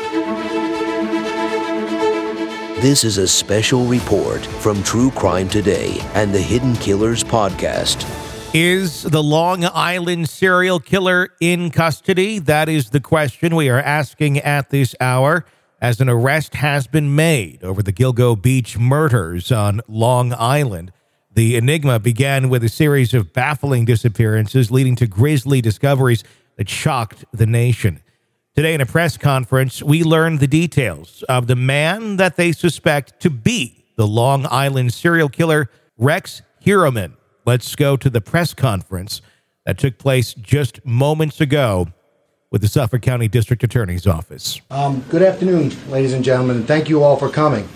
This is a special report from True Crime Today and the Hidden Killers podcast. Is the Long Island serial killer in custody? That is the question we are asking at this hour, as an arrest has been made over the Gilgo Beach murders on Long Island. The enigma began with a series of baffling disappearances, leading to grisly discoveries that shocked the nation. Today, in a press conference, we learned the details of the man that they suspect to be the Long Island serial killer, Rex Heuermann. Let's go to the press conference that took place just moments ago with the Suffolk County District Attorney's Office. Good afternoon, ladies and gentlemen, and thank you all for coming.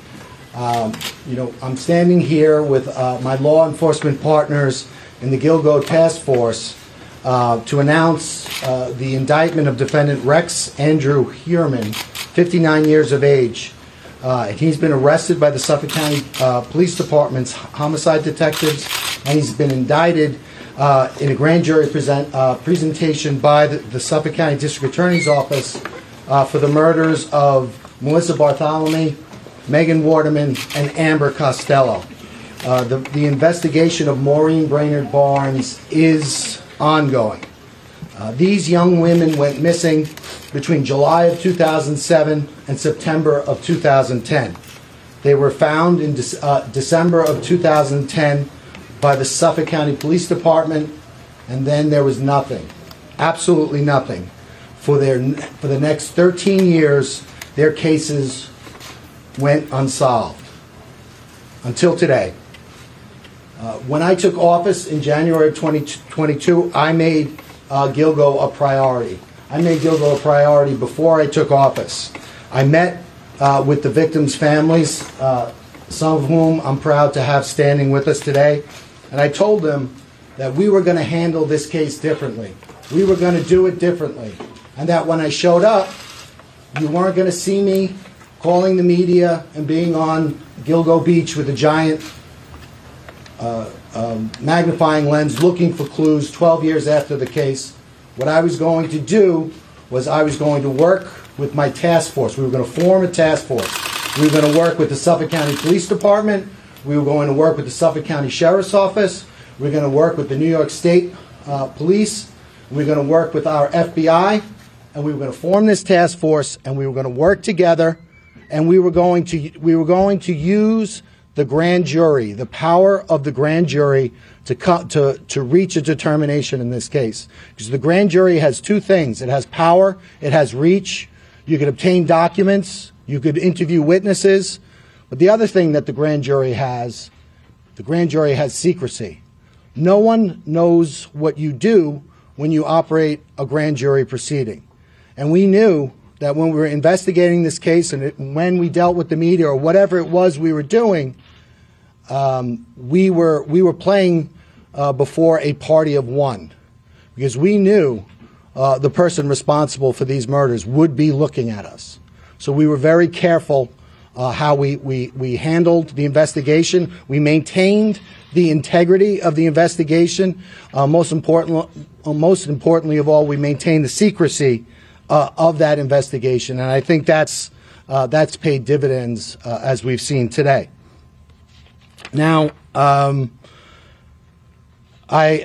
I'm standing here with my law enforcement partners in the Gilgo Task Force to announce the indictment of defendant Rex Andrew Heuermann, 59 years of age. He's been arrested by the Suffolk County Police Department's homicide detectives, and he's been indicted in a grand jury presentation by the Suffolk County District Attorney's Office for the murders of Melissa Bartholomew, Megan Waterman, and Amber Costello. The investigation of Maureen Brainerd Barnes is ongoing. These young women went missing between July of 2007 and September of 2010. They were found in December of 2010 by the Suffolk County Police Department, and then there was nothing, absolutely nothing. For the next 13 years, their cases went unsolved until today. When I took office in January of 2022, I made Gilgo a priority. I made Gilgo a priority before I took office. I met with the victims' families, some of whom I'm proud to have standing with us today, and I told them that we were going to handle this case differently. We were going to do it differently, and that when I showed up, you weren't going to see me calling the media and being on Gilgo Beach with a giant magnifying lens looking for clues 12 years after the case. What I was going to do was I was going to work with my task force. We were going to form a task force. We were going to work with the Suffolk County Police Department. We were going to work with the Suffolk County Sheriff's Office. We were going to work with the New York State Police. We were going to work with our FBI. And we were going to form this task force, and we were going to work together, and we were going to use the grand jury, the power of the grand jury, to reach a determination in this case. Because the grand jury has two things. It has power, it has reach. You could obtain documents, you could interview witnesses. But the other thing that the grand jury has secrecy. No one knows what you do when you operate a grand jury proceeding. And we knew that when we were investigating this case and when we dealt with the media or whatever it was we were doing, we were playing before a party of one, because we knew the person responsible for these murders would be looking at us. So we were very careful how we handled the investigation. We maintained the integrity of the investigation. Most importantly of all, we maintained the secrecy of that investigation, and I think that's paid dividends as we've seen today. Now, I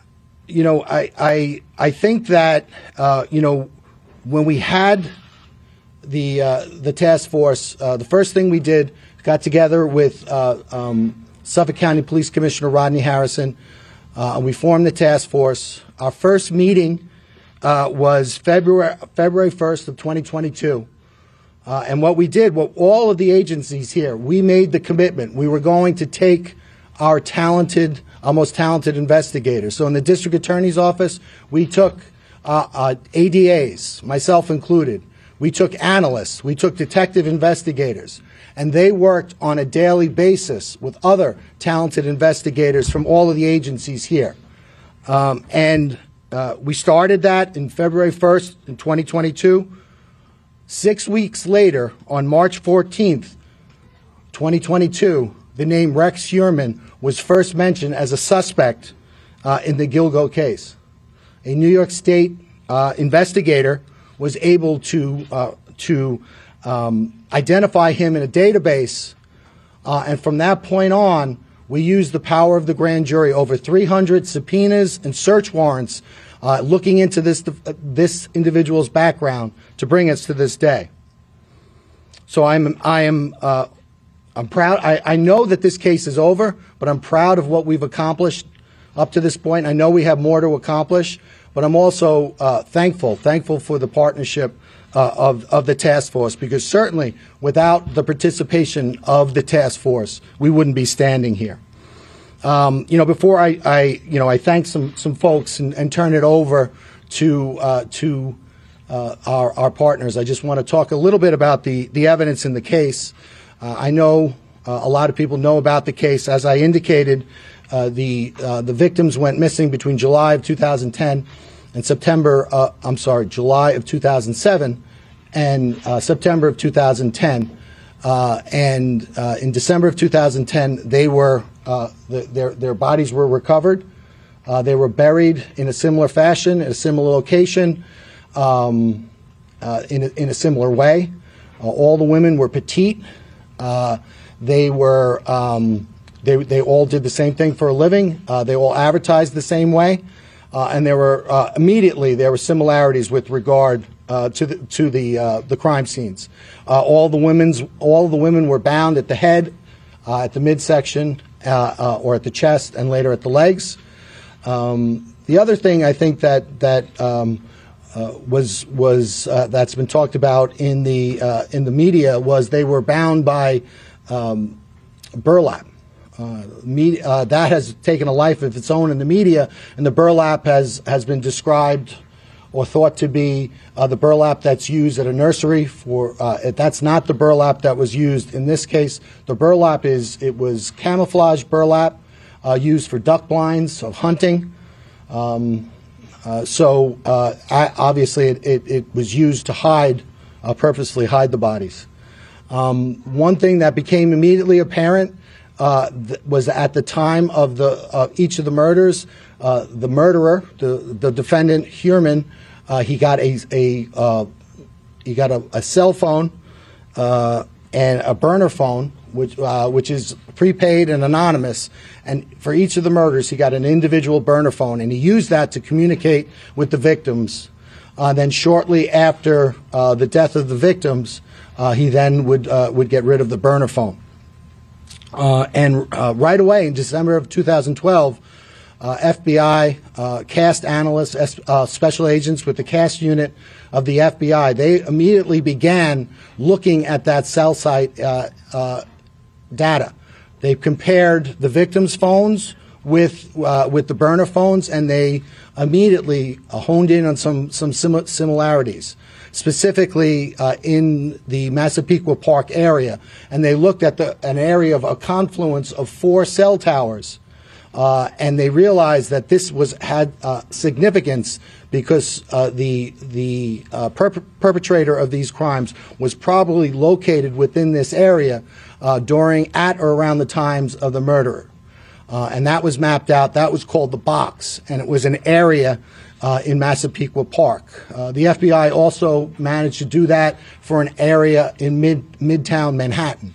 think that when we had the task force, the first thing we did, got together with Suffolk County Police Commissioner Rodney Harrison, and we formed the task force. Our first meeting was February 1st of 2022. And what we did, all of the agencies here, we made the commitment. We were going to take our most talented investigators. So in the District Attorney's Office, we took ADAs, myself included. We took analysts. We took detective investigators. And they worked on a daily basis with other talented investigators from all of the agencies here. We started that in February 1st in 2022. 6 weeks later, on March 14th, 2022, the name Rex Heuermann was first mentioned as a suspect in the Gilgo case. A New York State investigator was able to to identify him in a database, and from that point on, we used the power of the grand jury, over 300 subpoenas and search warrants, looking into this individual's background to bring us to this day. So I'm proud. I know that this case is over, but I'm proud of what we've accomplished up to this point. I know we have more to accomplish, but I'm also thankful for the partnership of the task force, because certainly without the participation of the task force, we wouldn't be standing here. Before I thank some folks and turn it over to our partners, I just want to talk a little bit about the evidence in the case. I know a lot of people know about the case. As I indicated, the victims went missing between July of 2010 and July of 2007 and September of 2010. And in December of 2010, they were their bodies were recovered. They were buried in a similar fashion, in a similar location, in a similar way. All the women were petite. They were they all did the same thing for a living. They all advertised the same way, and there were similarities with regard to the crime scenes. All the women were bound at the head, at the midsection, or at the chest, and later at the legs. The other thing I think that that's been talked about in the media was they were bound by burlap. That has taken a life of its own in the media, and the burlap has been described or thought to be the burlap that's used at a nursery for. That's not the burlap that was used in this case. The burlap was camouflage burlap used for duck blinds of hunting. Obviously it was used to purposely hide the bodies. One thing that became immediately apparent was at the time of each of the murders, the murderer, the defendant Heuermann, he got a cell phone and a burner phone, which is prepaid and anonymous. And for each of the murders, he got an individual burner phone, and he used that to communicate with the victims. Then shortly after the death of the victims, he then would get rid of the burner phone. And right away in December of 2012, FBI CAST analysts, special agents with the CAST unit of the FBI, they immediately began looking at that cell site data. They compared the victims' phones with the burner phones, and they immediately honed in on some similarities, specifically in the Massapequa Park area. And they looked at an area of a confluence of 4 cell towers, and they realized that this had significance because the perpetrator of these crimes was probably located within this area at or around the times of the murder. And that was mapped out. That was called the box, and it was an area in Massapequa Park. The FBI also managed to do that for an area in Midtown Manhattan.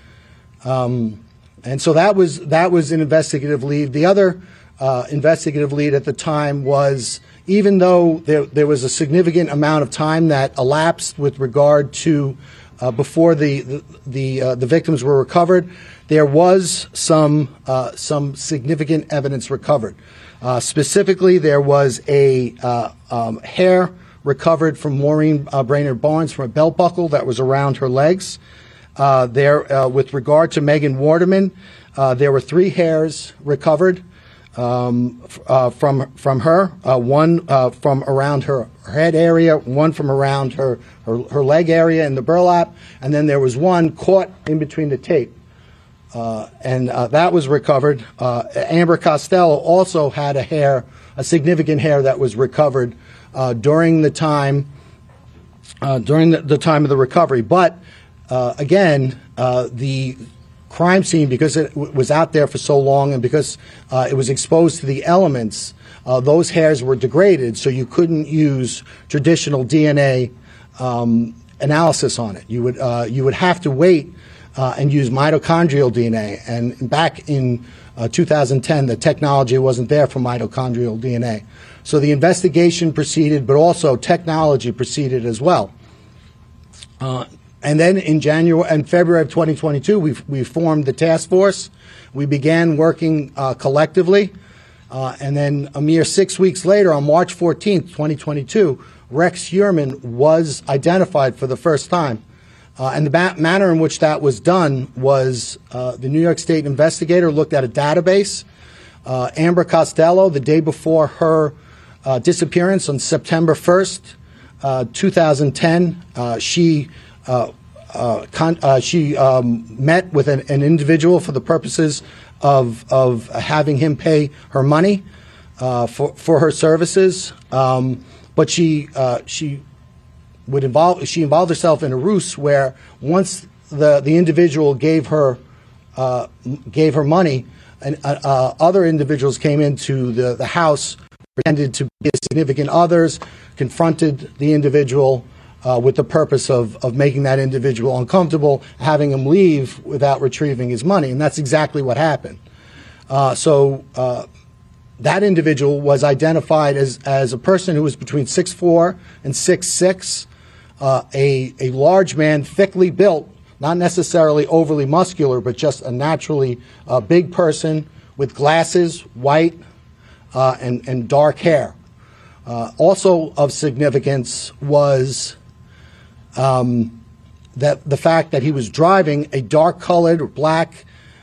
And so that was an investigative lead. The other investigative lead at the time was, even though there was a significant amount of time that elapsed with regard to before the victims were recovered, there was some significant evidence recovered. Specifically, there was a hair recovered from Maureen Brainerd Barnes from a belt buckle that was around her legs. With regard to Megan Waterman, there were 3 hairs recovered from her, one from around her head area, one from around her leg area in the burlap, and then there was one caught in between the tape. And that was recovered. Amber Costello also had a significant hair that was recovered during the time of the recovery. But again, the crime scene, because it was out there for so long and because it was exposed to the elements, those hairs were degraded, so you couldn't use traditional DNA analysis on it. You would have to wait and use mitochondrial DNA. And back in 2010, the technology wasn't there for mitochondrial DNA. So the investigation proceeded, but also technology proceeded as well. And then in January and February of 2022, we formed the task force. We began working collectively. And then a mere 6 weeks later, on March 14th, 2022, Rex Heuermann was identified for the first time. And the manner in which that was done was the New York State investigator looked at a database. Amber Costello, the day before her disappearance on September 1st, 2010, she met with an individual for the purposes of having him pay her money for her services. But she involved herself in a ruse where once the individual gave her money, and other individuals came into the house, pretended to be significant others, confronted the individual with the purpose of making that individual uncomfortable, having him leave without retrieving his money, and that's exactly what happened. So that individual was identified as a person who was between 6'4" and 6'6", a large man, thickly built, not necessarily overly muscular, but just a naturally big person with glasses, white, and dark hair. Also of significance was that the fact that he was driving a dark-colored black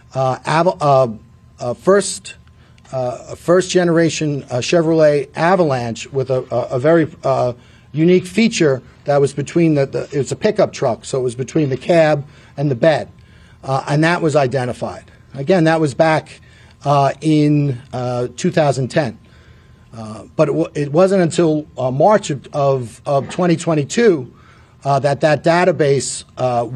first-generation Chevrolet Avalanche with a very unique feature that was between it's a pickup truck, so it was between the cab and the bed, and that was identified. Again, that was back in 2010. But it wasn't until March of 2022 that database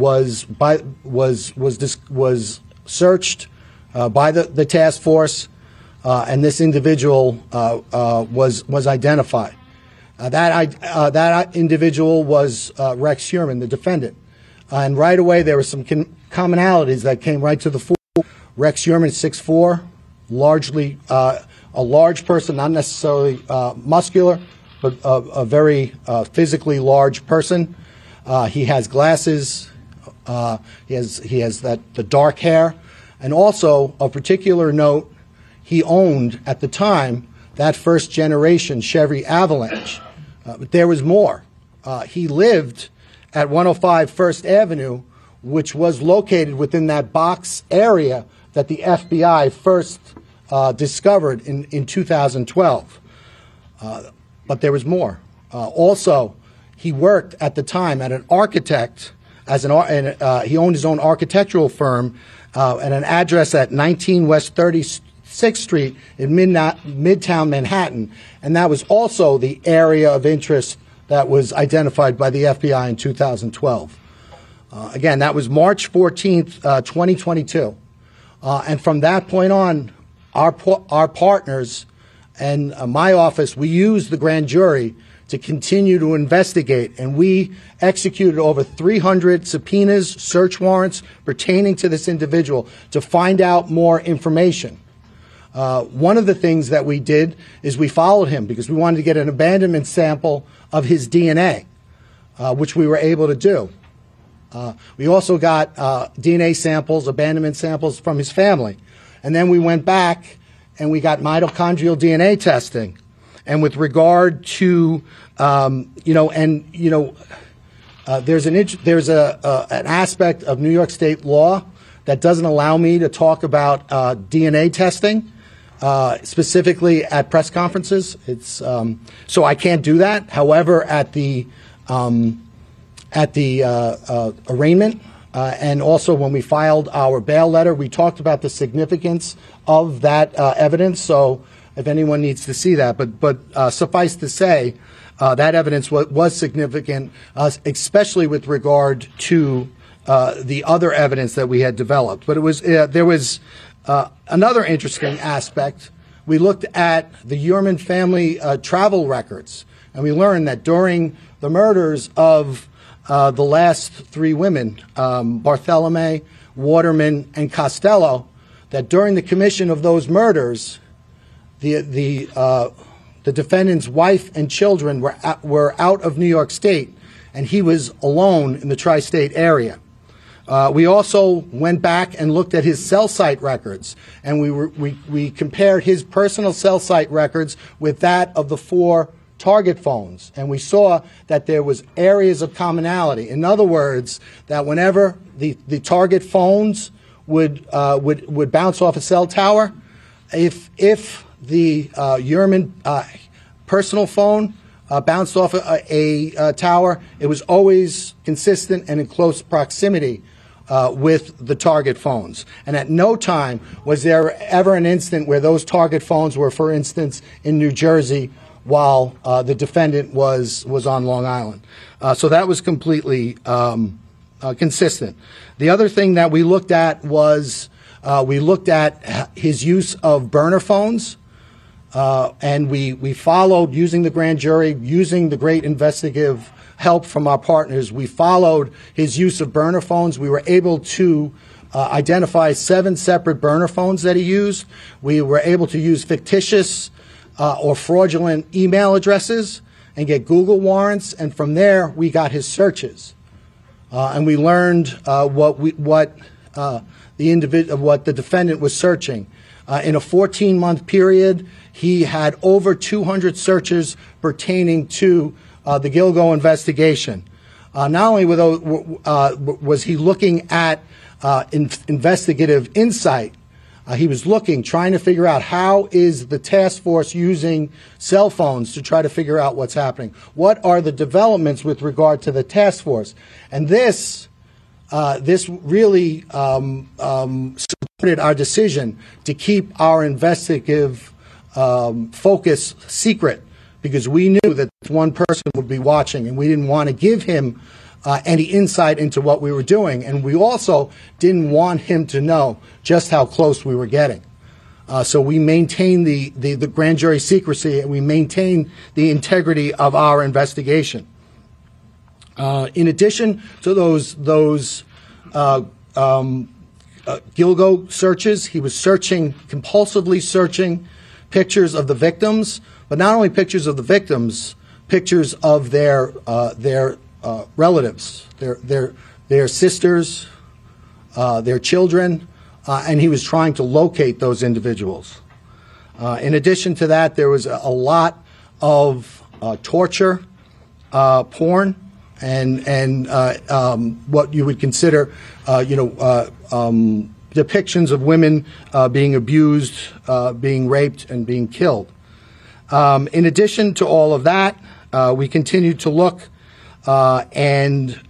was searched by the task force, and this individual was identified. That individual was Rex Heuermann, the defendant, and right away there were some commonalities that came right to the fore. Rex Heuermann, 6'4", largely a large person, not necessarily muscular, but a very physically large person. He has glasses. He has the dark hair, and also of particular note, he owned at the time that first generation Chevy Avalanche. But there was more. He lived at 105 First Avenue, which was located within that box area that the FBI first discovered in 2012. But there was more. Also, he worked at the time at an architect, he owned his own architectural firm at an address at 19 West 36th Street in Midtown Manhattan. And that was also the area of interest that was identified by the FBI in 2012. Again, that was March 14th, 2022. And from that point on, our partners and my office, we used the grand jury to continue to investigate, and we executed over 300 subpoenas, search warrants pertaining to this individual to find out more information. One of the things that we did is we followed him because we wanted to get an abandonment sample of his DNA, which we were able to do. We also got DNA samples, abandonment samples from his family. And then we went back and we got mitochondrial DNA testing. And with regard to, there's an aspect of New York State law that doesn't allow me to talk about DNA testing, specifically at press conferences. So I can't do that. However, at the arraignment, and also when we filed our bail letter, we talked about the significance of that evidence. So if anyone needs to see that, but suffice to say, that evidence was significant, especially with regard to the other evidence that we had developed. But there was another interesting aspect. We looked at the Heuermann family travel records, and we learned that during the murders of the last three women, Barthelemy, Waterman, and Costello, that during the commission of those murders, the defendant's wife and children were out of New York State, and he was alone in the tri-state area. We also went back and looked at his cell site records, and we compared his personal cell site records with that of the 4 target phones, and we saw that there was areas of commonality. In other words, that whenever the target phones would bounce off a cell tower, if the Uriman personal phone bounced off a tower, it was always consistent and in close proximity with the target phones. And at no time was there ever an instant where those target phones were, for instance, in New Jersey while the defendant was on Long Island. So that was completely consistent. The other thing that we looked at was we looked at his use of burner phones, and we followed, using the grand jury, using the great investigative help from our partners, we followed his use of burner phones. We were able to identify 7 separate burner phones that he used. We were able to use fictitious or fraudulent email addresses and get Google warrants, and from there we got his searches, and we learned what the defendant was searching. In a 14-month period, he had over 200 searches pertaining to the Gilgo investigation. Not only was he looking at investigative insight, he was trying to figure out how is the task force using cell phones to try to figure out what's happening. What are the developments with regard to the task force? And this really supported our decision to keep our investigative focus secret, because we knew that one person would be watching, and we didn't want to give him any insight into what we were doing, and we also didn't want him to know just how close we were getting. So we maintained the grand jury secrecy, and we maintained the integrity of our investigation. In addition to those Gilgo searches, he was compulsively searching pictures of the victims, but not only pictures of the victims, pictures of their relatives, their sisters, their children, and he was trying to locate those individuals. In addition to that, there was a lot of torture, porn, and what you would consider, depictions of women being abused, being raped, and being killed. In addition to all of that, we continued to look, and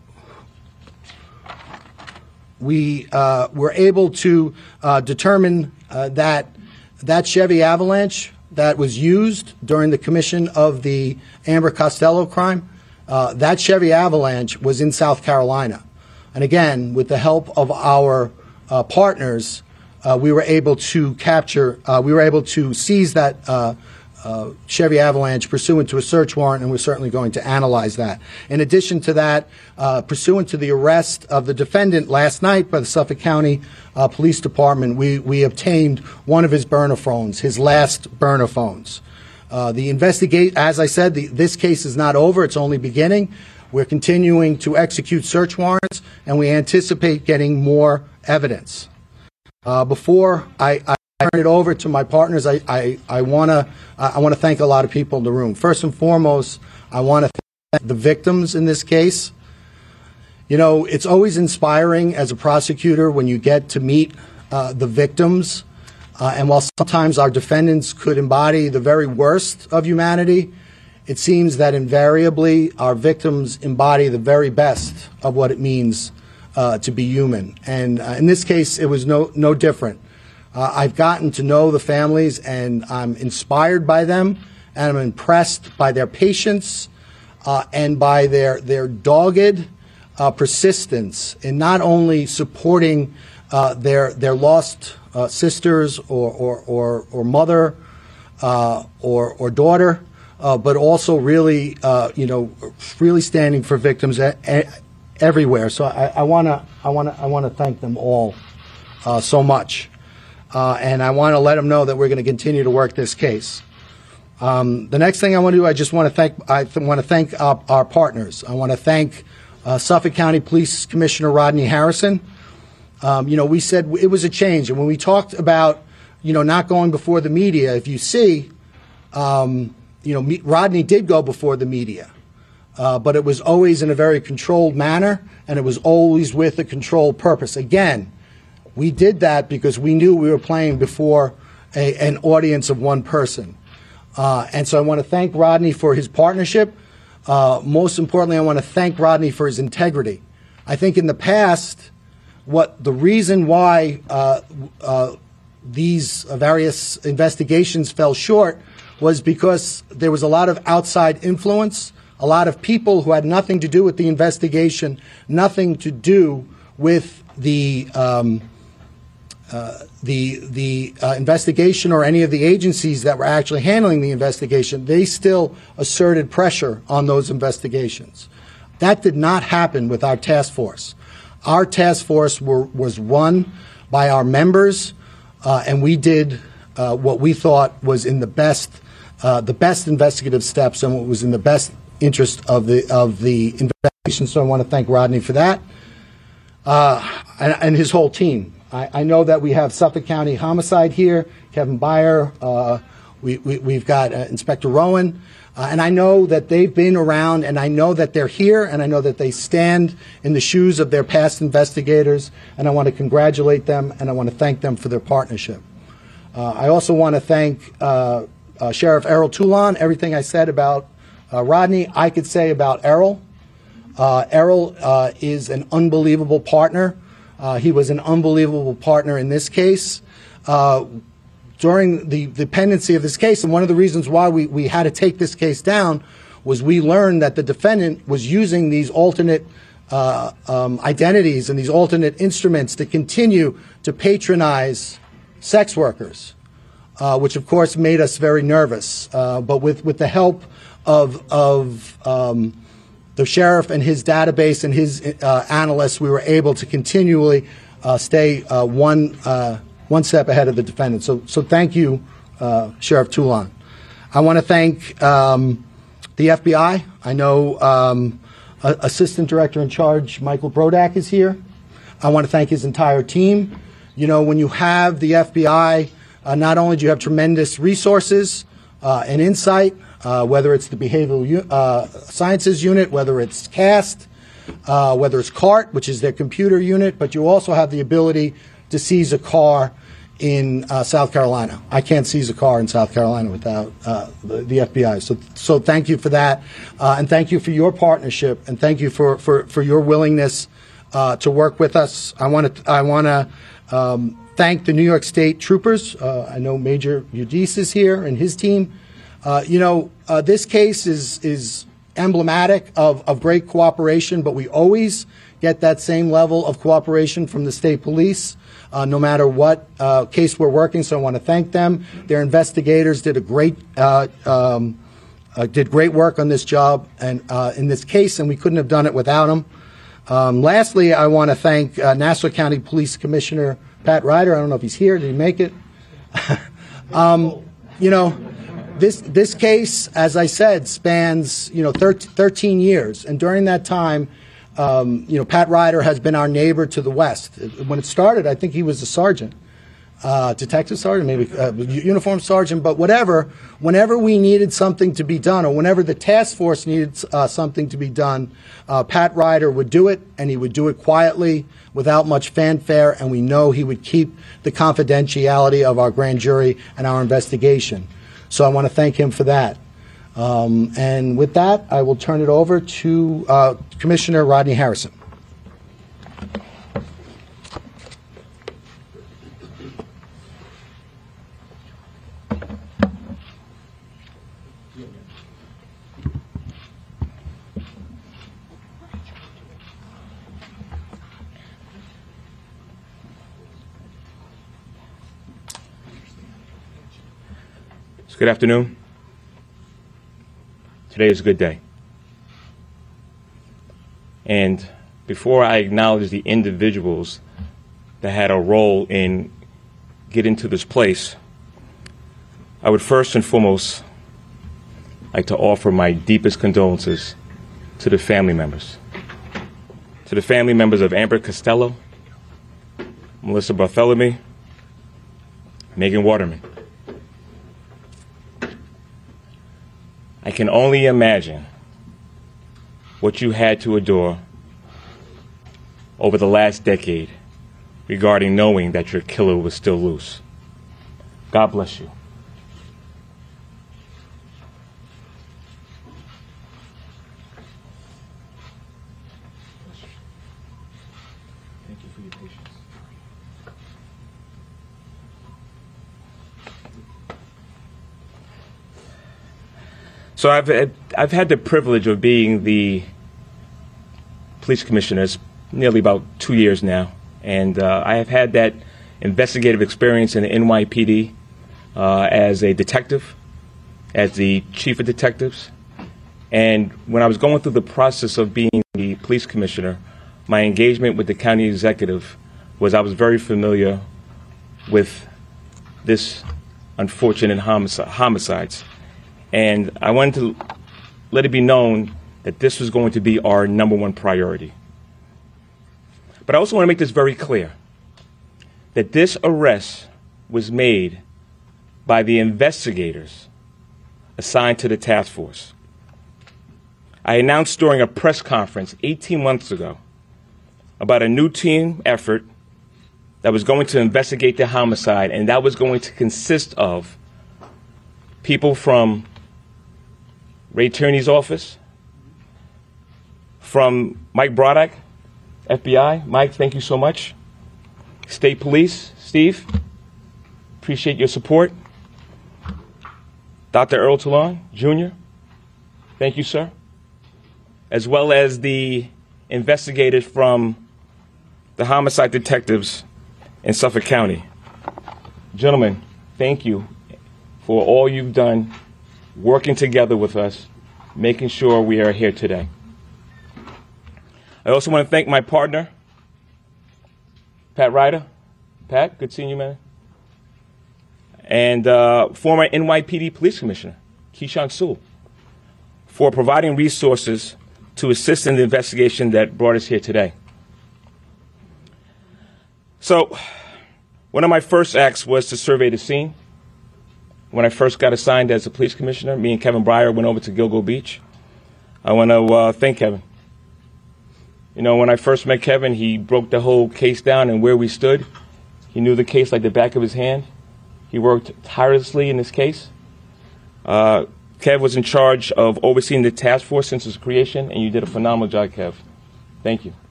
we were able to determine that Chevy Avalanche that was used during the commission of the Amber Costello crime, that Chevy Avalanche was in South Carolina. And again, with the help of our partners, we were able to seize that Chevy Avalanche pursuant to a search warrant, and we're certainly going to analyze that. In addition to that, pursuant to the arrest of the defendant last night by the Suffolk County Police Department, we obtained one of his burner phones, his last burner phones. As I said, this case is not over, it's only beginning. We're continuing to execute search warrants, and we anticipate getting more evidence. Before I turn it over to my partners, I want to thank a lot of people in the room. First and foremost, I want to thank the victims in this case. You know, it's always inspiring as a prosecutor when you get to meet the victims. And while sometimes our defendants could embody the very worst of humanity, it seems that invariably our victims embody the very best of what it means to be human. And in this case, it was no different. I've gotten to know the families, and I'm inspired by them, and I'm impressed by their patience and by their dogged persistence in not only supporting their lost sisters or mother or daughter, but also really, really standing for victims everywhere. So I want to thank them all so much, and I want to let them know that we're going to continue to work this case. The next thing I want to do, I just want to thank our partners. I want to thank Suffolk County Police Commissioner Rodney Harrison. We said it was a change, and when we talked about not going before the media, if you see, Rodney did go before the media, but it was always in a very controlled manner, and it was always with a controlled purpose. Again, we did that because we knew we were playing before an audience of one person. And so I want to thank Rodney for his partnership. Most importantly, I want to thank Rodney for his integrity. I think in the past, the reason why these various investigations fell short was because there was a lot of outside influence, a lot of people who had nothing to do with the investigation, nothing to do with the investigation or any of the agencies that were actually handling the investigation. They still asserted pressure on those investigations. That did not happen with our task force. Our task force was run by our members, and we did what we thought was in the best investigative steps and what was in the best interest of the investigation. So I want to thank Rodney for that, and his whole team. I know that we have Suffolk County Homicide here, Kevin Byer. We've got Inspector Rowan. And I know that they've been around, and I know that they're here, and I know that they stand in the shoes of their past investigators, and I want to congratulate them, and I want to thank them for their partnership. I also want to thank Sheriff Errol Toulon. Everything I said about Rodney, I could say about Errol. Errol is an unbelievable partner. He was an unbelievable partner in this case. During the pendency of this case, and one of the reasons why we had to take this case down was we learned that the defendant was using these alternate identities and these alternate instruments to continue to patronize sex workers, which of course made us very nervous. But with the help of the sheriff and his database and his analysts, we were able to continually stay one step ahead of the defendant. So thank you, Sheriff Toulon. I want to thank the FBI. I know Assistant Director in Charge Michael Brodak is here. I want to thank his entire team. When you have the FBI, not only do you have tremendous resources and insight, whether it's the Behavioral Sciences Unit, whether it's CAST, whether it's CART, which is their computer unit, but you also have the ability to seize a car in South Carolina. I can't seize a car in South Carolina without the FBI. So thank you for that, and thank you for your partnership, and thank you for your willingness to work with us. I want to thank the New York State troopers. I know Major Udis is here and his team. This case is emblematic of great cooperation, but we always get that same level of cooperation from the state police, no matter what case we're working. So I want to thank them. Their investigators did great work on this job and in this case, and we couldn't have done it without them. Lastly, I want to thank Nassau County Police Commissioner Pat Ryder. I don't know if he's here. Did he make it? This case, as I said, spans 13 years, and during that time, Pat Ryder has been our neighbor to the west. When it started, I think he was a sergeant, detective sergeant, maybe uniform sergeant, but whatever. Whenever we needed something to be done, or whenever the task force needed something to be done, Pat Ryder would do it, and he would do it quietly, without much fanfare, and we know he would keep the confidentiality of our grand jury and our investigation. So I want to thank him for that. And with that, I will turn it over to Commissioner Rodney Harrison. Good afternoon. Today is a good day. And before I acknowledge the individuals that had a role in getting to this place, I would first and foremost like to offer my deepest condolences to the family members. To the family members of Amber Costello, Melissa Bartholomew, Megan Waterman. I can only imagine what you had to endure over the last decade regarding knowing that your killer was still loose. God bless you. Thank you for your patience. So I've had the privilege of being the police commissioner nearly about 2 years now, and I have had that investigative experience in the NYPD as a detective, as the chief of detectives, and when I was going through the process of being the police commissioner, my engagement with the county executive was I was very familiar with this unfortunate homicides. And I wanted to let it be known that this was going to be our number one priority. But I also want to make this very clear, that this arrest was made by the investigators assigned to the task force. I announced during a press conference 18 months ago about a new team effort that was going to investigate the homicide, and that was going to consist of people from Ray Tierney's office, from Mike Broddock, FBI. Mike, thank you so much. State Police, Steve, appreciate your support. Dr. Earl Talon, Jr., thank you, sir. As well as the investigators from the homicide detectives in Suffolk County. Gentlemen, thank you for all you've done working together with us, making sure we are here today. I also want to thank my partner, Pat Ryder. Pat, good seeing you, man. And former NYPD Police Commissioner, Keyshawn Sewell, for providing resources to assist in the investigation that brought us here today. So, one of my first acts was to survey the scene. When I first got assigned as a police commissioner, me and Kevin Breyer went over to Gilgo Beach. I want to thank Kevin. You know, when I first met Kevin, he broke the whole case down and where we stood. He knew the case like the back of his hand. He worked tirelessly in this case. Kev was in charge of overseeing the task force since its creation, and you did a phenomenal job, Kev. Thank you.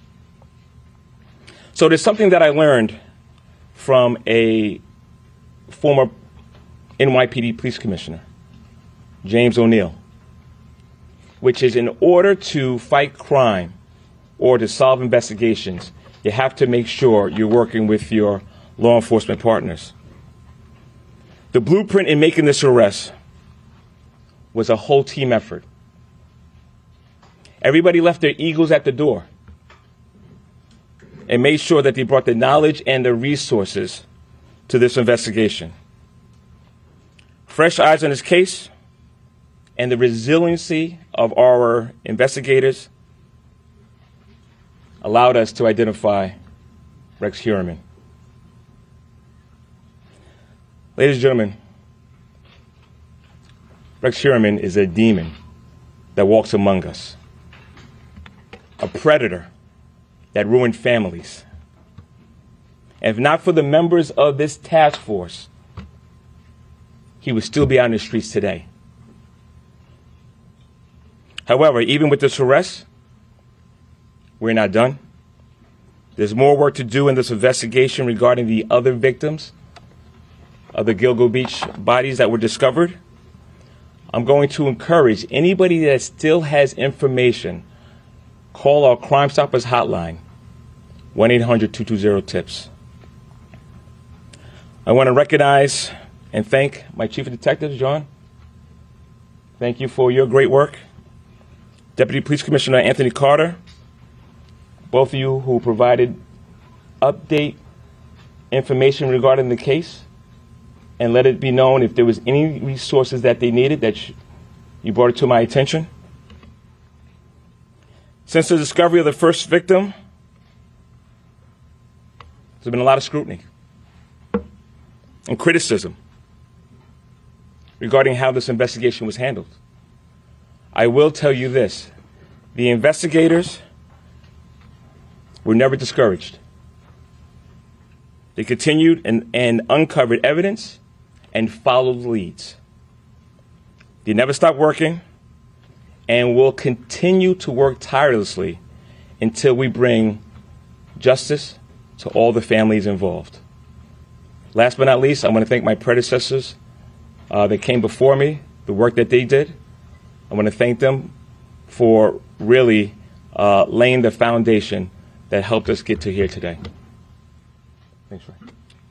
So there's something that I learned from a former NYPD Police Commissioner, James O'Neill, which is in order to fight crime or to solve investigations, you have to make sure you're working with your law enforcement partners. The blueprint in making this arrest was a whole team effort. Everybody left their egos at the door and made sure that they brought the knowledge and the resources to this investigation. Fresh eyes on this case and the resiliency of our investigators allowed us to identify Rex Heuermann. Ladies and gentlemen, Rex Heuermann is a demon that walks among us, a predator that ruined families. And if not for the members of this task force, he would still be out in the streets today. However, even with this arrest, we're not done. There's more work to do in this investigation regarding the other victims of the Gilgo Beach bodies that were discovered. I'm going to encourage anybody that still has information, call our Crime Stoppers hotline, 1-800-220-TIPS. I want to recognize and thank my Chief of Detectives, John. thank you for your great work. Deputy Police Commissioner Anthony Carter, both of you who provided update information regarding the case and let it be known if there was any resources that they needed that you brought it to my attention. Since the discovery of the first victim, there's been a lot of scrutiny and criticism regarding how this investigation was handled. I will tell you this, the investigators were never discouraged. They continued and uncovered evidence and followed leads. They never stopped working and will continue to work tirelessly until we bring justice to all the families involved. Last but not least, I want to thank my predecessors that came before me, the work that they did. I want to thank them for really laying the foundation that helped us get to here today. Thanks, Ray.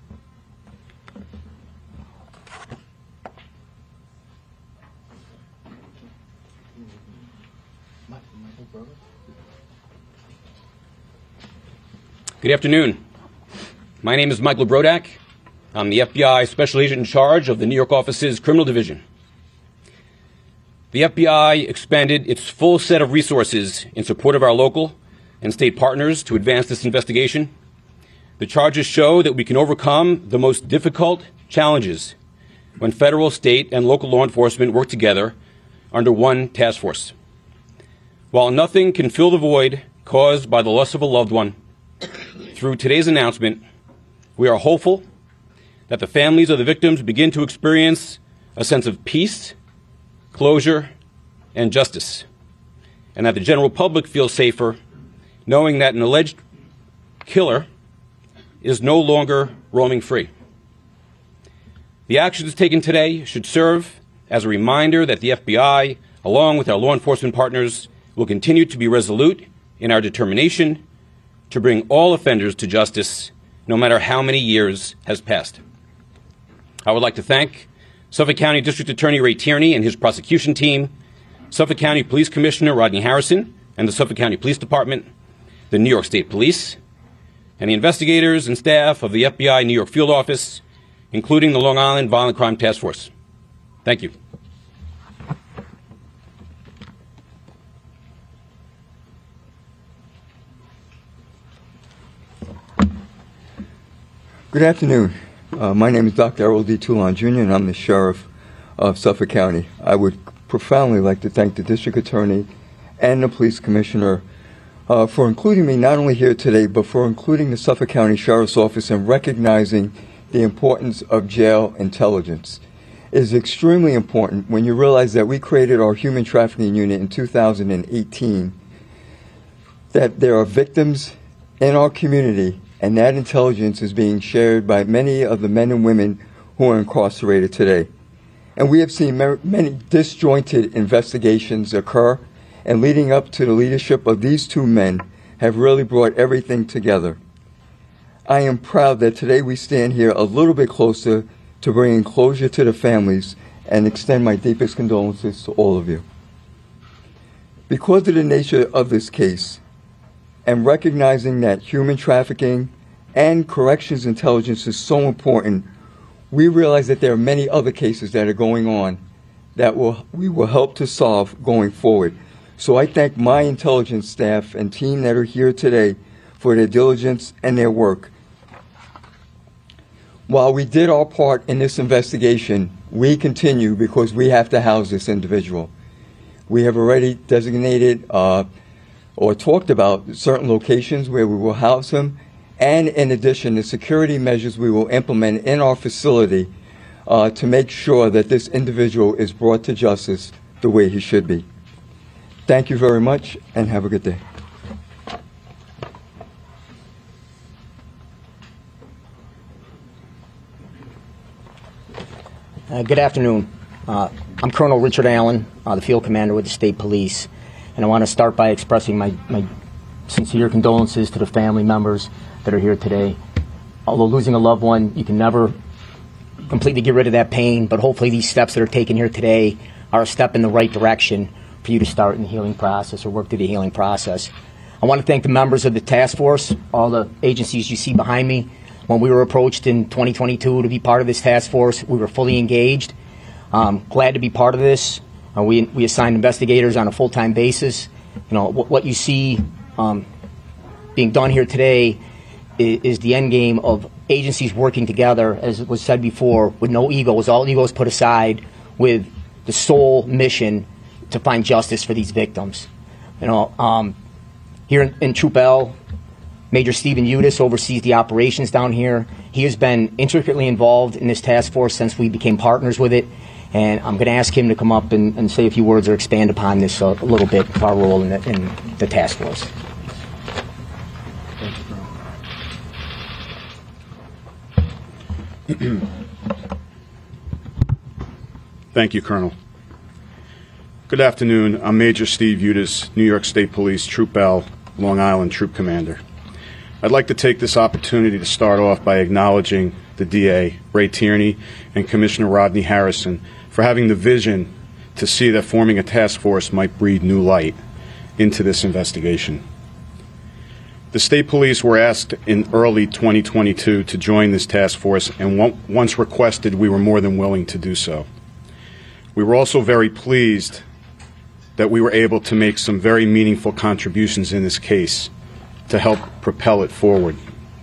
Good afternoon. My name is Michael Brodak. I'm the FBI Special Agent in charge of the New York office's Criminal Division. The FBI expended its full set of resources in support of our local and state partners to advance this investigation. The charges show that we can overcome the most difficult challenges when federal, state, and local law enforcement work together under one task force. While nothing can fill the void caused by the loss of a loved one, through today's announcement, we are hopeful that the families of the victims begin to experience a sense of peace, closure, and justice, and that the general public feels safer knowing that an alleged killer is no longer roaming free. The actions taken today should serve as a reminder that the FBI, along with our law enforcement partners, will continue to be resolute in our determination to bring all offenders to justice, no matter how many years has passed. I would like to thank Suffolk County District Attorney Ray Tierney and his prosecution team, Suffolk County Police Commissioner Rodney Harrison and the Suffolk County Police Department, the New York State Police, and the investigators and staff of the FBI New York Field Office, including the Long Island Violent Crime Task Force. Thank you. Good afternoon. My name is Dr. Errol D. Toulon, Jr., and I'm the Sheriff of Suffolk County. I would profoundly like to thank the District Attorney and the Police Commissioner for including me not only here today, but for including the Suffolk County Sheriff's Office and recognizing the importance of jail intelligence. It is extremely important when you realize that we created our human trafficking unit in 2018, that there are victims in our community, and that intelligence is being shared by many of the men and women who are incarcerated today. And we have seen many disjointed investigations occur, and leading up to the leadership of these two men have really brought everything together. I am proud that today we stand here a little bit closer to bringing closure to the families and extend my deepest condolences to all of you. Because of the nature of this case, and recognizing that human trafficking and corrections intelligence is so important, we realize that there are many other cases that are going on that we will help to solve going forward. So I thank my intelligence staff and team that are here today for their diligence and their work. While we did our part in this investigation, we continue because we have to house this individual. We have already designated or talked about certain locations where we will house him, and in addition, the security measures we will implement in our facility to make sure that this individual is brought to justice the way he should be. Thank you very much, and have a good day. Good afternoon. I'm Colonel Richard Allen, the field commander with the State Police, and I want to start by expressing my sincere condolences to the family members that are here today. Although losing a loved one, you can never completely get rid of that pain, but hopefully these steps that are taken here today are a step in the right direction for you to start in the healing process or work through the healing process. I want to thank the members of the task force, all the agencies you see behind me. When we were approached in 2022 to be part of this task force, we were fully engaged. Glad to be part of this. We assigned investigators on a full-time basis. You know, what you see being done here today is the end game of agencies working together, as was said before, with no egos, all egos put aside, with the sole mission to find justice for these victims. You know, here in Troop L, Major Stephen Udis oversees the operations down here. He has been intricately involved in this task force since we became partners with it, and I'm going to ask him to come up and say a few words or expand upon this a little bit of our role in the task force. Thank you, Colonel. Good afternoon. I'm Major Steve Udis, New York State Police, Troop L, Long Island Troop Commander. I'd like to take this opportunity to start off by acknowledging the DA, Ray Tierney, and Commissioner Rodney Harrison for having the vision to see that forming a task force might breathe new light into this investigation. The state police were asked in early 2022 to join this task force, and once requested, we were more than willing to do so. We were also very pleased that we were able to make some very meaningful contributions in this case to help propel it forward.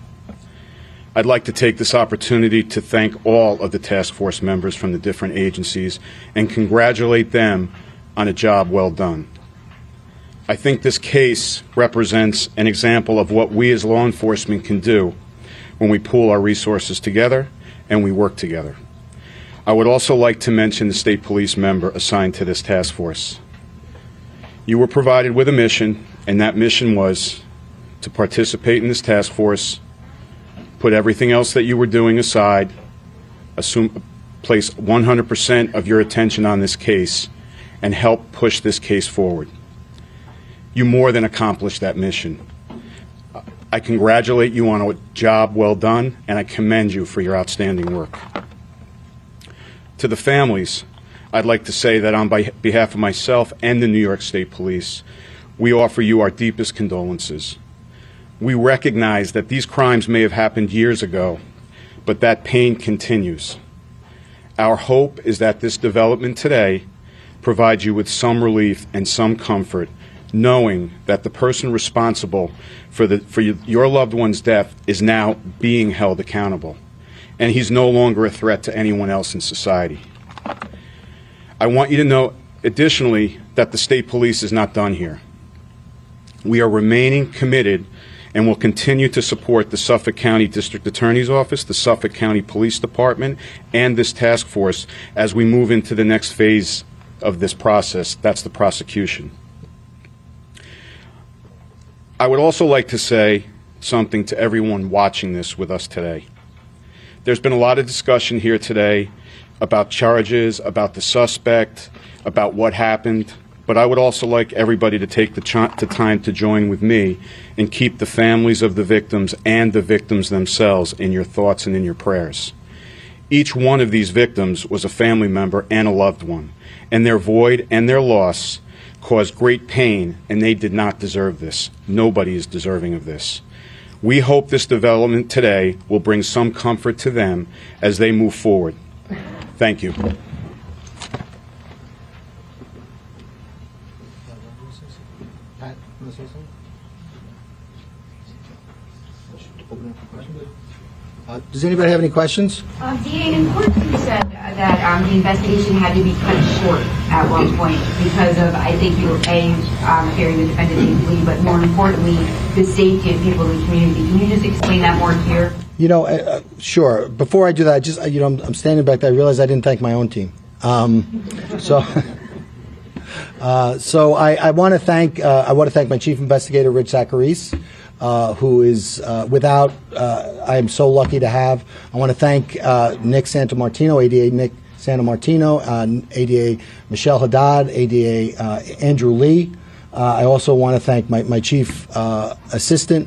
I'd like to take this opportunity to thank all of the task force members from the different agencies and congratulate them on a job well done. I think this case represents an example of what we as law enforcement can do when we pool our resources together and we work together. I would also like to mention the state police member assigned to this task force. You were provided with a mission, and that mission was to participate in this task force, put everything else that you were doing aside, place 100% of your attention on this case, and help push this case forward. You more than accomplished that mission. I congratulate you on a job well done, and I commend you for your outstanding work. To the families, I'd like to say that on behalf of myself and the New York State Police, we offer you our deepest condolences. We recognize that these crimes may have happened years ago, but that pain continues. Our hope is that this development today provides you with some relief and some comfort, knowing that the person responsible for your loved one's death is now being held accountable, and he's no longer a threat to anyone else in society. I want you to know, additionally, that the state police is not done here. We are remaining committed and will continue to support the Suffolk County District Attorney's Office, the Suffolk County Police Department, and this task force as we move into the next phase of this process. That's the prosecution. I would also like to say something to everyone watching this with us today. There's been a lot of discussion here today about charges, about the suspect, about what happened, but I would also like everybody to take the time to join with me and keep the families of the victims and the victims themselves in your thoughts and in your prayers. Each one of these victims was a family member and a loved one, and their void and their loss caused great pain, and they did not deserve this. Nobody is deserving of this. We hope this development today will bring some comfort to them as they move forward. Thank you. Does anybody have any questions? DA, in court you said that the investigation had to be cut short at one point because of, I think you were fearing the defendant being flee, but more importantly, the safety of people in the community. Can you just explain that more here? You know, sure. Before I do that, I'm standing back there. I realized I didn't thank my own team. So I want to thank my chief investigator, Rich Zacharis, who is I am so lucky to have. I want to thank Nick Santamartino, ADA Nick Santamartino, ADA Michelle Haddad, ADA Andrew Lee. I also want to thank my chief assistant,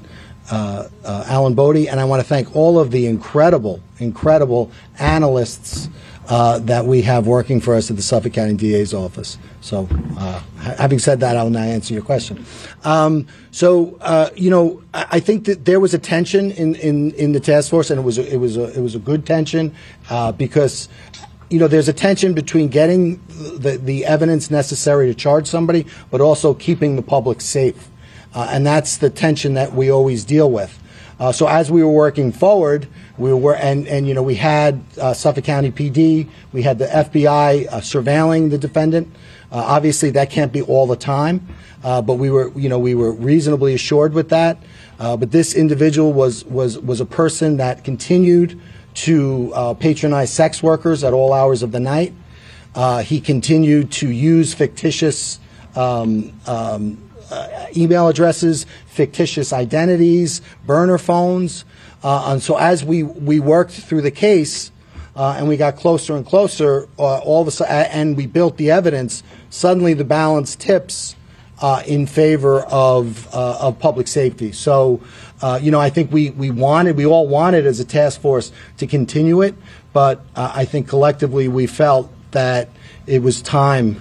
Alan Bodie, and I want to thank all of the incredible analysts that we have working for us at the Suffolk County DA's office. So, having said that, I'll now answer your question. I think that there was a tension in the task force, and it was a good tension because, there's a tension between getting the evidence necessary to charge somebody, but also keeping the public safe, and that's the tension that we always deal with. So as we were working forward, we had Suffolk County PD, we had the FBI surveilling the defendant. Obviously, that can't be all the time, but we were reasonably assured with that. But this individual was a person that continued to patronize sex workers at all hours of the night. He continued to use fictitious email addresses, fictitious identities, burner phones. And so as we worked through the case and we got closer and closer, all of a sudden, and we built the evidence, suddenly the balance tips in favor of public safety. So, I think we all wanted as a task force to continue it, but I think collectively we felt that it was time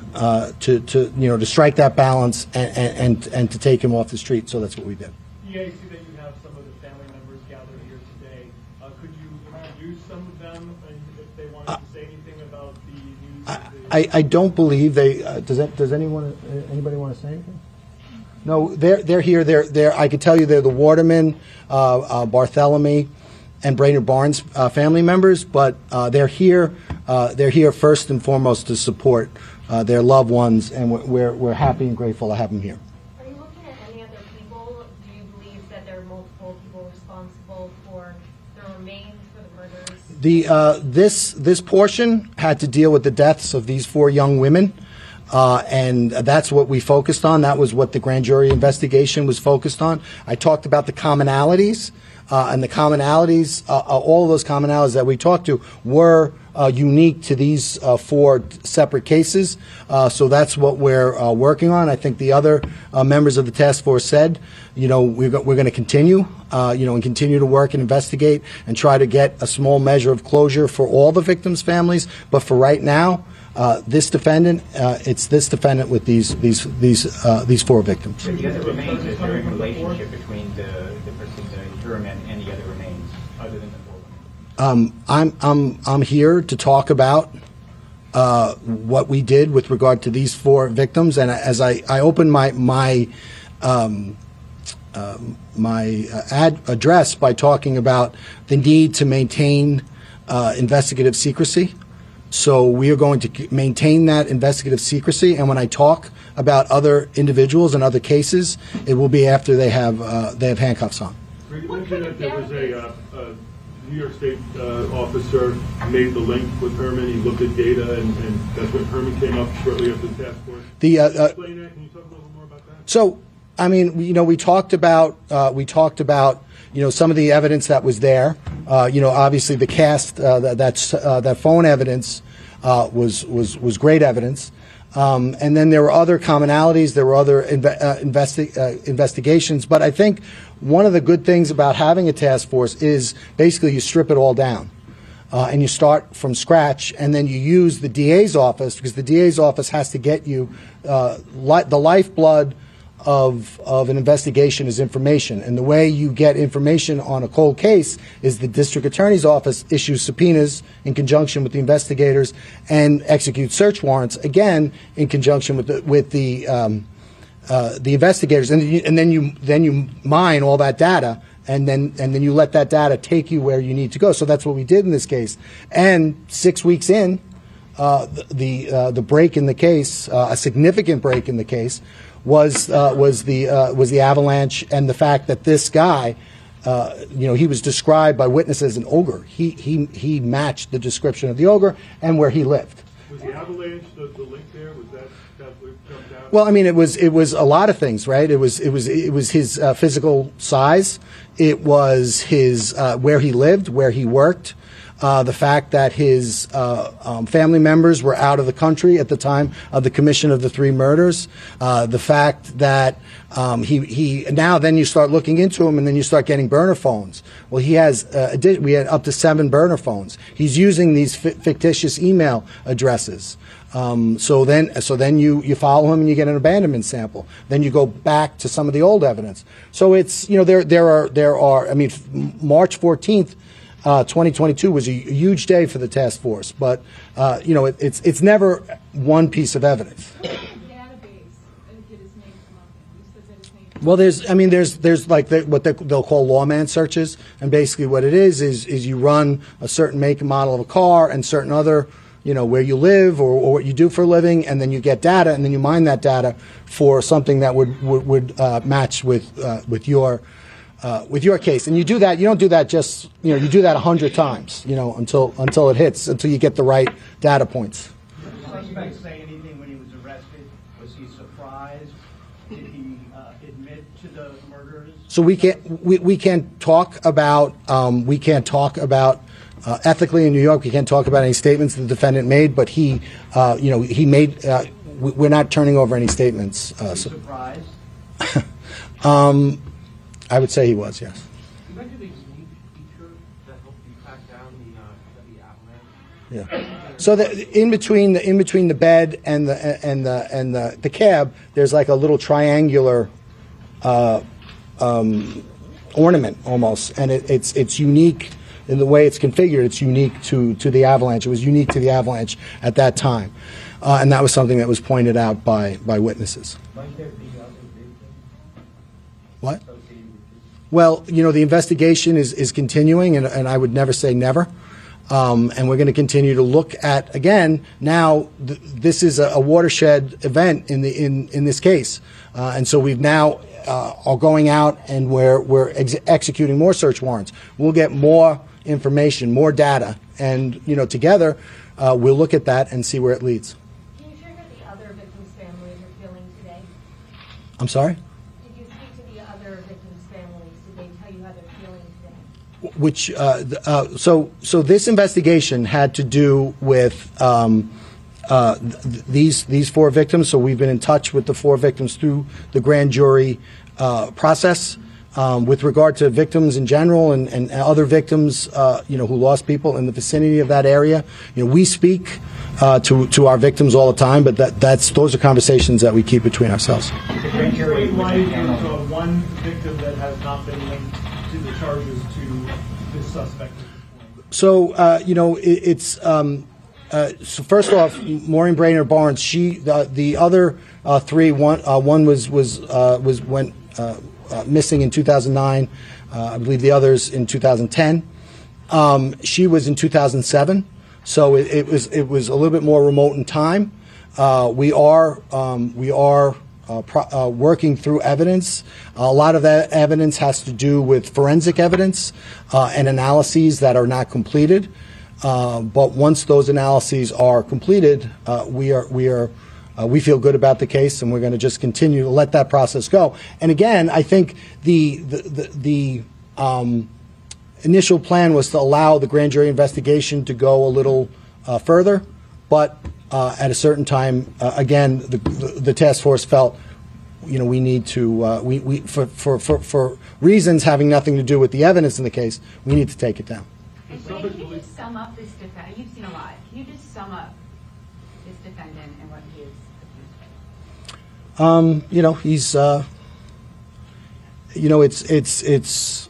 to strike that balance and to take him off the street. So that's what we did. Yeah, I see that you have some of the family members gathered here today. Could you introduce some of them, and if they wanted to say anything about the news? I don't believe they. Does anybody want to say anything? No, they're here. They're. I could tell you they're the Waterman, Bartholomew, and Brainerd Barnes family members, but they're here. They're here first and foremost to support their loved ones, and we're happy and grateful to have them here. Are you looking at any other people? Do you believe that there are multiple people responsible for the remains for the murders? This portion had to deal with the deaths of these 4 young women. And that's what we focused on. That was what the grand jury investigation was focused on. I talked about the commonalities, and the commonalities, all of those commonalities that we talked to were unique to these 4 separate cases. So that's what we're working on. I think the other members of the task force said, we're going to continue, and continue to work and investigate and try to get a small measure of closure for all the victims' families. But for right now, this defendant, it's this defendant with these 4 victims. The other remains, is there a relationship between the person, the juror, and the other remains, other than the 4 women? I'm here to talk about what we did with regard to these 4 victims, and as I opened my address by talking about the need to maintain investigative secrecy. So we are going to maintain that investigative secrecy, and when I talk about other individuals and other cases, it will be after they have handcuffs on. You mentioned that there was a New York State officer made the link with Herman. He looked at data, and that's when Herman came up shortly after the task force. Explain that. Can you talk a little more about that? So, we talked about some of the evidence that was there. Obviously the cast, that phone evidence was great evidence. And then there were other commonalities, there were other investigations. But I think one of the good things about having a task force is basically you strip it all down. And you start from scratch, and then you use the DA's office, because the DA's office has to get you the lifeblood of an investigation is information. And the way you get information on a cold case is the district attorney's office issues subpoenas in conjunction with the investigators and executes search warrants, again, in conjunction with the investigators. And then you mine all that data, and then you let that data take you where you need to go. So that's what we did in this case. And 6 weeks in, the break in the case, a significant break in the case, was the avalanche and the fact that this guy, he was described by witnesses as an ogre. He matched the description of the ogre and where he lived. Was the avalanche the link there? Was that what jumped out? Well, it was a lot of things, right? It was his physical size. It was his where he lived, where he worked. the fact that his family members were out of the country at the time of the commission of the 3 murders, the fact that he now then you start looking into him and then you start getting burner phones. Well, he has we had up to 7 burner phones. He's using these fictitious email addresses. So then you follow him and you get an abandonment sample. Then you go back to some of the old evidence. So it's, there are I mean, March 14th, 2022 was a huge day for the task force, but it's never one piece of evidence. Well, there's like what they'll call lawman searches, and basically what it is you run a certain make and model of a car and certain other, where you live or what you do for a living, and then you get data, and then you mine that data for something that would match with your case. And you do that. You don't do that just you do that 100 times, until it hits, until you get the right data points. Did the suspect say anything when he was arrested? Was he surprised? Did he admit to the murders? So we can't talk about ethically in New York. We can't talk about any statements the defendant made, but he made. We're not turning over any statements. Surprised? I would say he was, yes. You mentioned a unique feature that helped you track down the avalanche. Yeah. So in between the bed and the cab, there's like a little triangular ornament almost, and it's unique in the way it's configured. It's unique to the avalanche. It was unique to the avalanche at that time, and that was something that was pointed out by witnesses. Might there be other victims? What? Well, the investigation is continuing, and I would never say never. And we're going to continue to look at, again, now this is a watershed event in this case. And so we've now are going out and we're executing more search warrants. We'll get more information, more data, and together we'll look at that and see where it leads. Can you share how the other victims' families are feeling today? I'm sorry? Did you speak to the other victims' families? Did they tell you how they're feeling today? Which so this investigation had to do with these 4 victims. So we've been in touch with the 4 victims through the grand jury process. With regard to victims in general and other victims, who lost people in the vicinity of that area, we speak to our victims all the time. But those are conversations that we keep between ourselves. The grand jury why there's one victim that has not been linked to the charges to this suspect. So so first off, Maureen Brainerd Barnes. The other 3. One went missing in 2009. I believe the others in 2010. She was in 2007. So it was a little bit more remote in time. We are working through evidence. A lot of that evidence has to do with forensic evidence and analyses that are not completed. But once those analyses are completed, we feel good about the case, and we're going to just continue to let that process go. And again, I think the initial plan was to allow the grand jury investigation to go a little further, but at a certain time, again, the task force felt, we need to for reasons having nothing to do with the evidence in the case, we need to take it down. Can you just sum up this defendant? You've seen a lot. Can you just sum up this defendant and what he is accused of? He's it's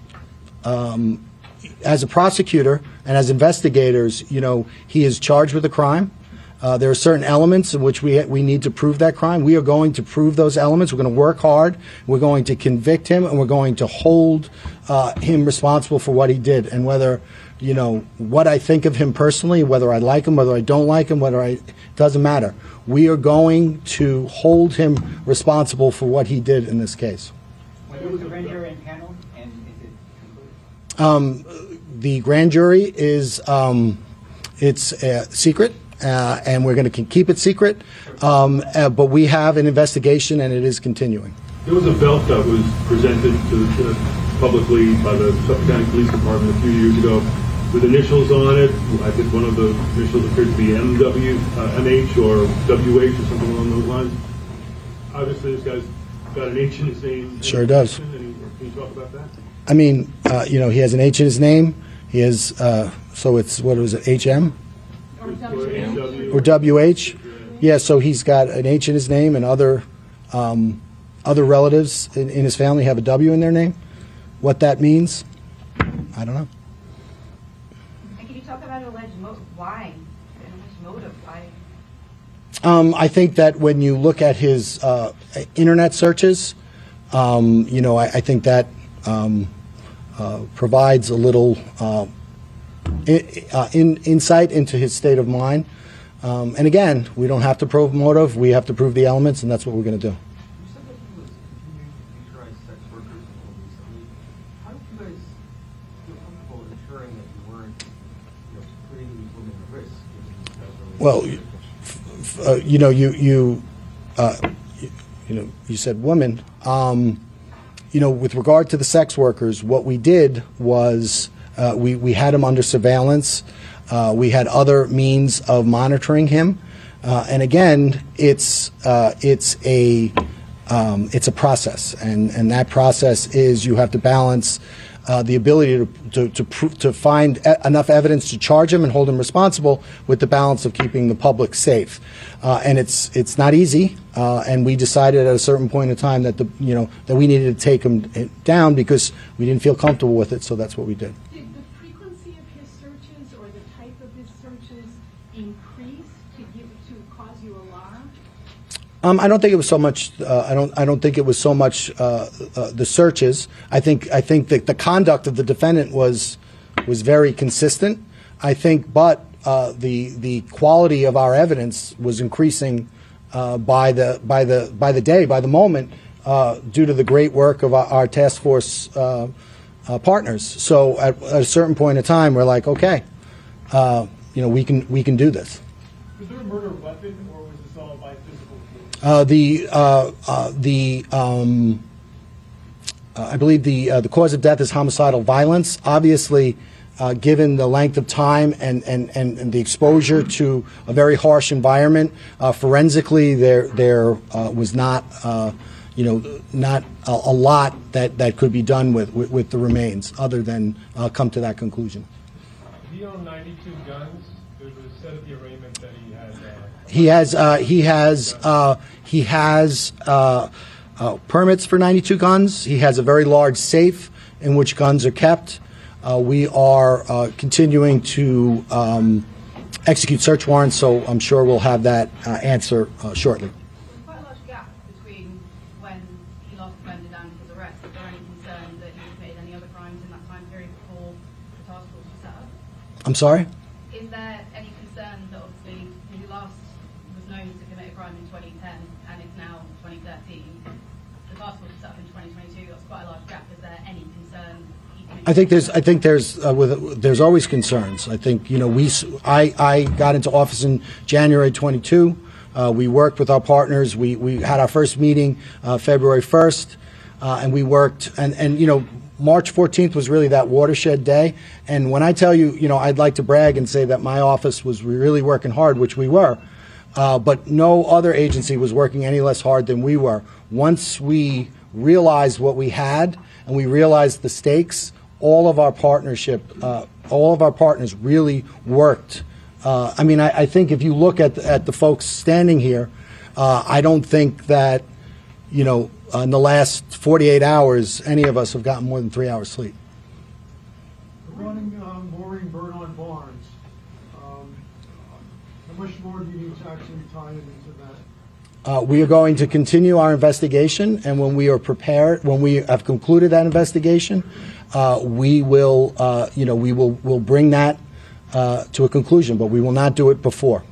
as a prosecutor and as investigators, he is charged with a crime. There are certain elements in which we need to prove that crime. We are going to prove those elements. We're going to work hard. We're going to convict him, and we're going to hold him responsible for what he did. And whether, what I think of him personally, whether I like him, whether I don't like him, doesn't matter. We are going to hold him responsible for what he did in this case. When was the grand jury impaneled, and is it concluded? The grand jury is it's secret. And we're going to keep it secret, but we have an investigation, and it is continuing. There was a belt that was presented publicly by the Suffolk County Police Department a few years ago with initials on it. I think one of the initials appears to be MW, MH or WH or something along those lines. Obviously, this guy's got an H in his name. Sure does. Can you talk about that? I mean, he has an H in his name. He has, so it's, what was it, HM? Or WH? Yeah, so he's got an H in his name, and other relatives in his family have a W in their name. What that means, I don't know. And can you talk about alleged why? Alleged motive? Why? I think that when you look at his internet searches, I think that provides a little insight into his state of mind. And again, we don't have to prove motive. We have to prove the elements, and that's what we're going to do. You said that he was continuing to neutralize sex workers until recently. How did you guys feel comfortable ensuring that you weren't putting these women at risk? Well, you said women. With regard to the sex workers, what we did was we had him under surveillance. We had other means of monitoring him, and again, it's a process, and that process is you have to balance the ability to find enough evidence to charge him and hold him responsible with the balance of keeping the public safe, and it's not easy. And we decided at a certain point in time that that we needed to take him down because we didn't feel comfortable with it. So that's what we did. Did the frequency of his searches or the type of his searches increase to cause you alarm? I don't think it was so much. I don't think it was so much the searches. I think that the conduct of the defendant was very consistent. I think, but the quality of our evidence was increasing by the day, by the moment, due to the great work of our task force partners. So at a certain point in time, we're like, okay, we can do this. Was there a murder weapon, or was this all by physical force? I believe the cause of death is homicidal violence. Obviously, given the length of time and the exposure to a very harsh environment, forensically there was not not a lot that could be done with the remains, other than come to that conclusion. He owned 92 guns. There was said at the arraignment that he had. He has permits for 92 guns. He has a very large safe in which guns are kept. We are continuing to execute search warrants, so I'm sure we'll have that answer shortly. There's quite a large gap between when he last defended and his arrest. Is there any concern that he committed any other crimes in that time period before the task force was set up? I'm sorry? Is there any concern that obviously he last was known to commit a crime in 2010 and it's now 2013? The task force was set up in 2022. That's quite a large gap. Is there any concern? I think there's always concerns. I think I got into office in January 22. We worked with our partners. We had our first meeting February 1st, and we worked. And March 14th was really that watershed day. And when I tell you, I'd like to brag and say that my office was really working hard, which we were. But no other agency was working any less hard than we were. Once we realized what we had and we realized the stakes, all of our partners really worked. I think if you look at the folks standing here, I don't think that, in the last 48 hours, any of us have gotten more than 3 hours sleep. Running mooring burn-on barns. How much more do you need to actually tie into that? We are going to continue our investigation, and when we are prepared, when we have concluded that investigation, we'll bring that to a conclusion, but we will not do it before.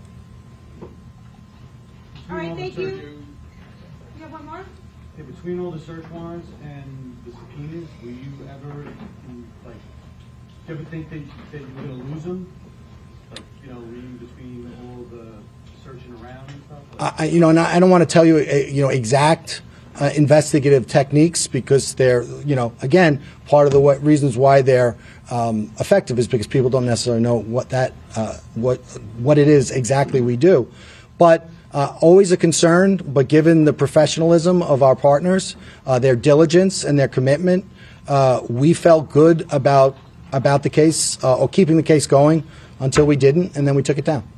All right, thank you. You have one more? Okay, between all the search warrants and the subpoenas, will you ever, think that you were going to lose them? Reading between all the searching around and stuff? And I don't want to tell you, exact investigative techniques because they're, again, part of the reasons why they're effective is because people don't necessarily know what it is exactly we do. But always a concern, but given the professionalism of our partners, their diligence and their commitment, we felt good about the case or keeping the case going until we didn't, and then we took it down.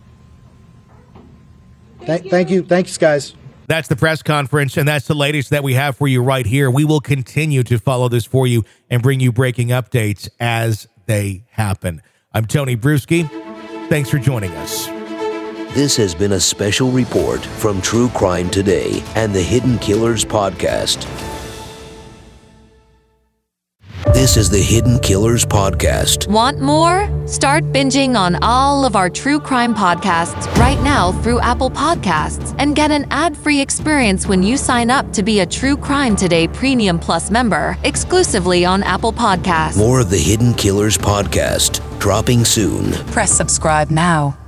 Thank you. Thanks, guys. That's the press conference, and that's the latest that we have for you right here. We will continue to follow this for you and bring you breaking updates as they happen. I'm Tony Bruschi. Thanks for joining us. This has been a special report from True Crime Today and the Hidden Killers podcast. This is the Hidden Killers podcast. Want more? Start binging on all of our true crime podcasts right now through Apple Podcasts and get an ad-free experience when you sign up to be a True Crime Today Premium Plus member exclusively on Apple Podcasts. More of the Hidden Killers podcast dropping soon. Press subscribe now.